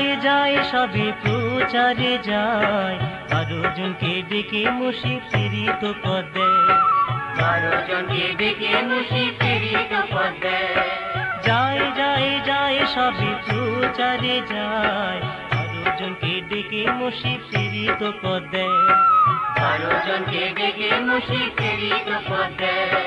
যায় যায় সবে প্রচারে যায়, 12 জনকে ডেকে মুশি প্রেরিত পদ দেয়। 12 জনকে ডেকে মুশি প্রেরিত পদ দেয়। যায় যায় যায় সবে প্রচারে যায়, 12 জনকে ডেকে মুশি প্রেরিত পদ দেয়। 12 জনকে ডেকে মুশি প্রেরিত পদ দেয়।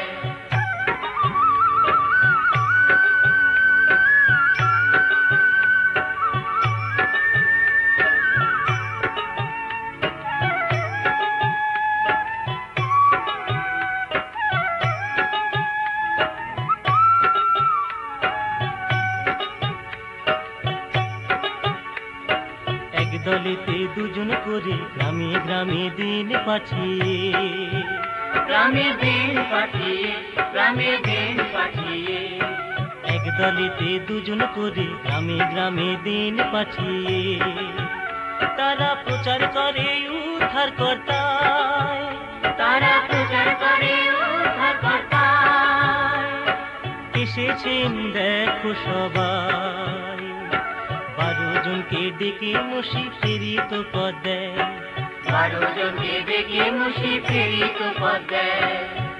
এক দলেতে 2 জন করে গ্রামে গ্রামে দিন পাঠিয়ে, গ্রামে দিন পাঠিয়ে, গ্রামে দিন পাঠিয়ে। এক দলেতে 2 জন করে গ্রামে গ্রামে দিন পাঠিয়ে, তারা প্রচার করে উদ্ধার কর্তায়। তারা প্রচার করে উদ্ধার কর্তায়। এসেছেন দেখো সবাই, 12 জনকে ডেকে মুশি প্রেরিত পদ দেয়। 12 জনকে ডেকে মুশি প্রেরিত পদ দেয়।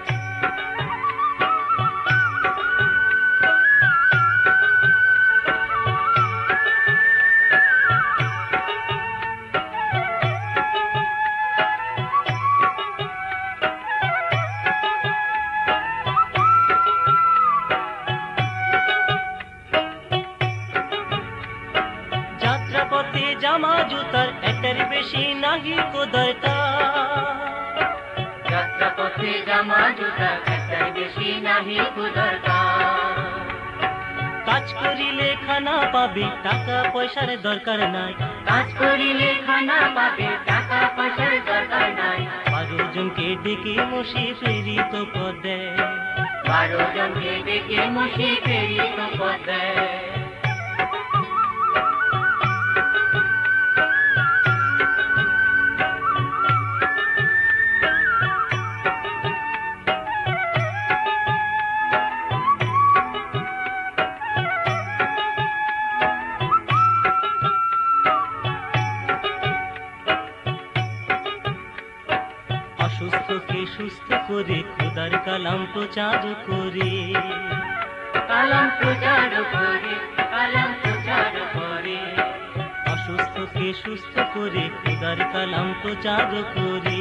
যাত্রাপথে জামা জুতার একটার বেশি নাহি কো দরকার। যাত্রাপথে জামা জুতা একটার বেশি নাহি কো দরকার। কাজ করিলে খানা পাবে, টাকা পয়সার দরকার নাই। কাজ করিলে খানা পাবে, টাকা পয়সার দরকার নাই। 12 জনকে ডেকে মুশি প্রেরিত পদ দেয়। 12 জনকে ডেকে মুশি প্রেরিত পদ দেয়। অসুস্থকে সুস্থ করে খোদার কালাম প্রচার করে, কালাম প্রচার করে, কালাম প্রচার করে। অসুস্থকে সুস্থ করে খোদার কালাম প্রচার করে।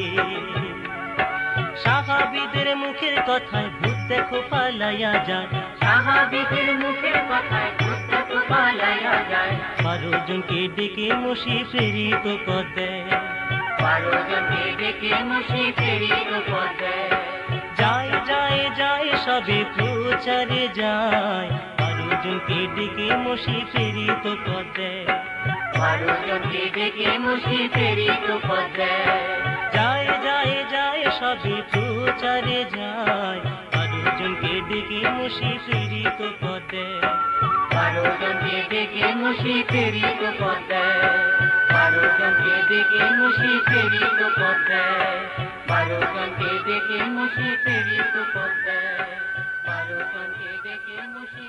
সাহাবীদের মুখের কথায় ভূত দেখো পালাইয়া যায়। সাহাবীদের মুখের কথায় ভূত দেখো পালাইয়া যায়। 12 জনকে ডেকে মুশি প্রেরিত পদ দেয়। 12 জনকে ডেকে মুশি প্রেরিত পদ দেয়। যায় যায় যায় সবে প্রচারে যায়, 12 জনকে ডেকে মুশি প্রেরিত পদ দেয়। 12 জনকে ডেকে মুশি প্রেরিত পদ দেয়। যায় যায় যায় সবে প্রচারে যায়, 12 জনকে ডেকে মুশি প্রেরিত পদ দেয়। 12 জনকে ডেকে মুশি প্রেরিত পদ দেয়। 12 জনকে ডেকে মুশি প্রেরিত পদ দেয়। 12 জনকে ডেকে মুশি প্রেরিত পদ দেয়। 12 জনকে ডেকে মুশি